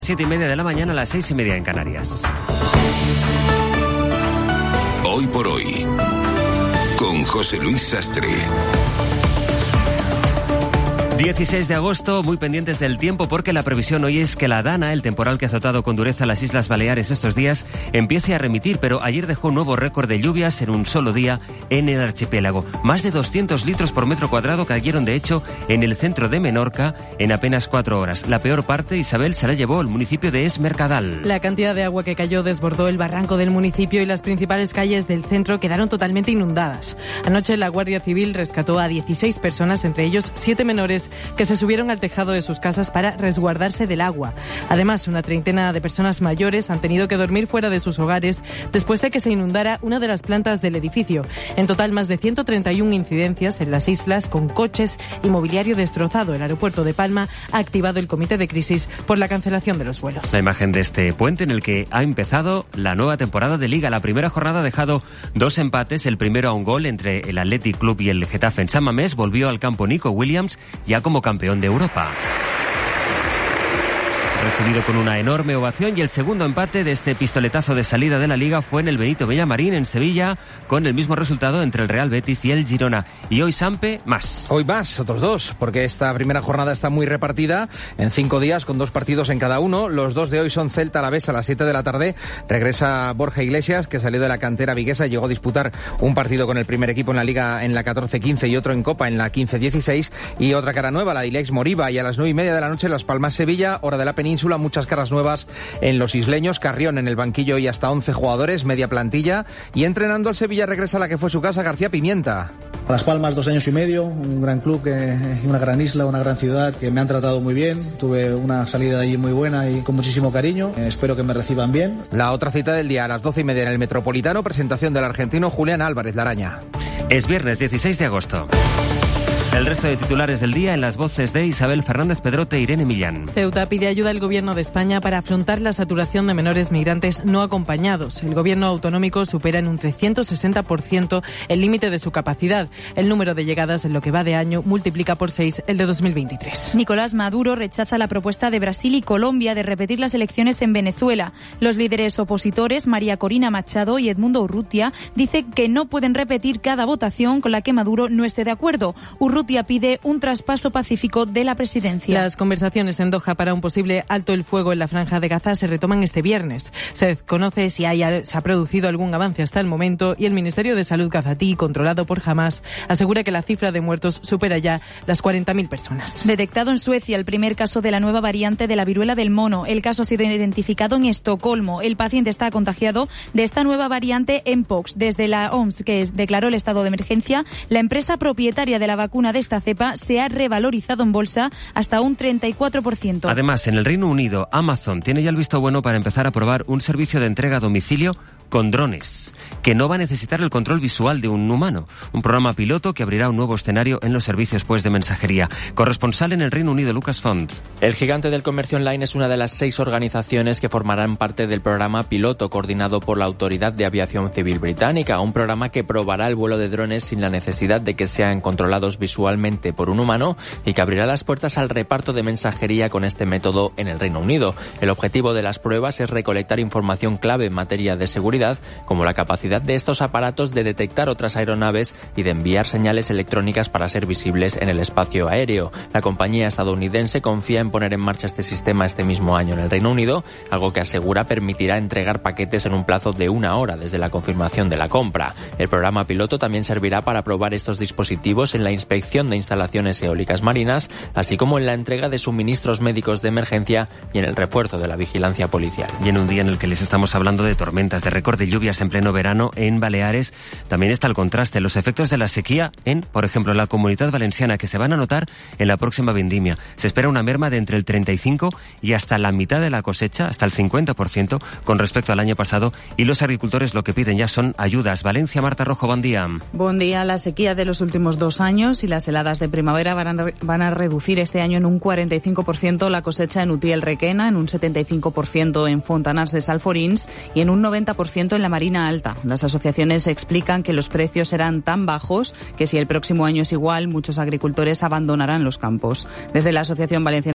7:30 de la mañana a las 6:30 en Canarias. Hoy por hoy, con José Luis Sastre. 16 de agosto, muy pendientes del tiempo porque la previsión hoy es que la Dana, el temporal que ha azotado con dureza las Islas Baleares estos días, empiece a remitir, pero ayer dejó un nuevo récord de lluvias en un solo día en el archipiélago. Más de 200 litros por metro cuadrado cayeron, de hecho, en el centro de Menorca en apenas 4 horas. La peor parte, Isabel, se la llevó el municipio de Es Mercadal. La cantidad de agua que cayó desbordó el barranco del municipio y las principales calles del centro quedaron totalmente inundadas. Anoche la Guardia Civil rescató a 16 personas, entre ellos 7 menores, que se subieron al tejado de sus casas para resguardarse del agua. Además, una treintena de personas mayores han tenido que dormir fuera de sus hogares después de que se inundara una de las plantas del edificio. En total, más de 131 incidencias en las islas con coches y mobiliario destrozado. El aeropuerto de Palma ha activado el comité de crisis por la cancelación de los vuelos. La imagen de este puente en el que ha empezado la nueva temporada de Liga. La primera jornada ha dejado 2 empates, el primero a un gol entre el Athletic Club y el Getafe en San Mamés. Volvió al campo Nico Williams, ya como campeón de Europa. Recibido con una enorme ovación, y el segundo empate de este pistoletazo de salida de la Liga fue en el Benito Villamarín, en Sevilla, con el mismo resultado entre el Real Betis y el Girona. Y hoy, Sampe, más. Hoy más, otros 2, porque esta primera jornada está muy repartida en 5 días, con 2 partidos en cada uno. Los 2 de hoy son Celta-Alavés a las 7 de la tarde. Regresa Borja Iglesias, que salió de la cantera viguesa y llegó a disputar un partido con el primer equipo en la Liga en la 14-15 y otro en Copa en la 15-16. Y otra cara nueva, la de Ilex Moriba. Y a las 9:30 de la noche, Las Palmas-Sevilla, hora de la península. Muchas caras nuevas en los isleños. Carrión en el banquillo y hasta 11 jugadores, media plantilla. Y entrenando al Sevilla regresa a la que fue su casa, García Pimienta. Las Palmas 2 años y medio, un gran club, una gran isla, una gran ciudad que me han tratado muy bien. Tuve una salida allí muy buena y con muchísimo cariño. Espero que me reciban bien. La otra cita del día a las 12:30 en el Metropolitano, presentación del argentino Julián Álvarez Laraña. Es viernes 16 de agosto. El resto de titulares del día en las voces de Isabel Fernández Pedrote e Irene Millán. Ceuta pide ayuda al Gobierno de España para afrontar la saturación de menores migrantes no acompañados. El Gobierno autonómico supera en un 360% el límite de su capacidad. El número de llegadas en lo que va de año multiplica por 6 el de 2023. Nicolás Maduro rechaza la propuesta de Brasil y Colombia de repetir las elecciones en Venezuela. Los líderes opositores, María Corina Machado y Edmundo Urrutia, dicen que no pueden repetir cada votación con la que Maduro no esté de acuerdo. Urrutia pide un traspaso pacífico de la presidencia. Las conversaciones en Doha para un posible alto el fuego en la Franja de Gaza se retoman este viernes. Se desconoce si se ha producido algún avance hasta el momento y el Ministerio de Salud gazatí, controlado por Hamás, asegura que la cifra de muertos supera ya las 40.000 personas. Detectado en Suecia el primer caso de la nueva variante de la viruela del mono. El caso ha sido identificado en Estocolmo. El paciente está contagiado de esta nueva variante mpox. Desde la OMS, que declaró el estado de emergencia, la empresa propietaria de la vacuna de esta cepa se ha revalorizado en bolsa hasta un 34%. Además, en el Reino Unido, Amazon tiene ya el visto bueno para empezar a probar un servicio de entrega a domicilio con drones, que no va a necesitar el control visual de un humano. Un programa piloto que abrirá un nuevo escenario en los servicios de mensajería. Corresponsal en el Reino Unido, Lucas Font. El gigante del comercio online es una de las 6 organizaciones que formarán parte del programa piloto coordinado por la Autoridad de Aviación Civil Británica, un programa que probará el vuelo de drones sin la necesidad de que sean controlados visualmente por un humano y que abrirá las puertas al reparto de mensajería con este método en el Reino Unido. El objetivo de las pruebas es recolectar información clave en materia de seguridad, como la capacidad de estos aparatos de detectar otras aeronaves y de enviar señales electrónicas para ser visibles en el espacio aéreo. La compañía estadounidense confía en poner en marcha este sistema este mismo año en el Reino Unido, algo que asegura permitirá entregar paquetes en un plazo de 1 hora desde la confirmación de la compra. El programa piloto también servirá para probar estos dispositivos en la inspección de instalaciones eólicas marinas, así como en la entrega de suministros médicos de emergencia y en el refuerzo de la vigilancia policial. Y en un día en el que les estamos hablando de tormentas, de récord de lluvias en pleno verano en Baleares, también está el contraste, los efectos de la sequía en, por ejemplo, la Comunidad Valenciana, que se van a notar en la próxima vendimia. Se espera una merma de entre el 35 y hasta la mitad de la cosecha, hasta el 50% con respecto al año pasado, y los agricultores lo que piden ya son ayudas. Valencia, Marta Rojo, buen día. Buen día. La sequía de los últimos 2 años y las heladas de primavera van a reducir este año en un 45% la cosecha en Utiel Requena, en un 75% en Fontanars de Salforins y en un 90% en la Marina Alta. Las asociaciones explican que los precios serán tan bajos que si el próximo año es igual, muchos agricultores abandonarán los campos. Desde la Asociación Valenciana